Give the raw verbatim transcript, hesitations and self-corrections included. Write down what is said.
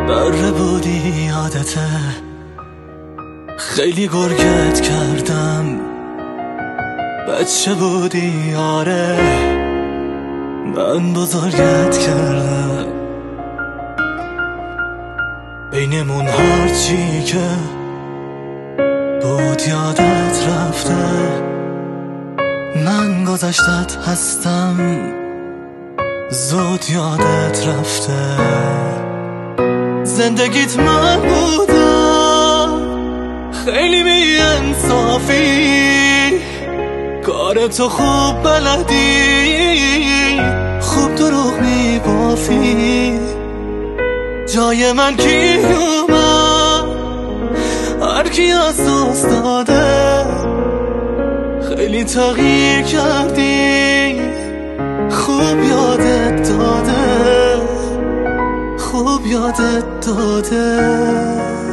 بره بودی یادته، خیلی گرگت کردم. بچه بودی آره، من بزرگت کردم. بینمون هرچی که بود یادت رفته، من گذشتت هستم زود یادت رفته. زندگیت من بودم، خیلی بی انصافی، کارتو خوب بلدی، خوب دروغ می بافی. جای من کی اومد، هر کی از دوست داده، خیلی تغییر کردی، خوب یادت داده، خوب یادت داده.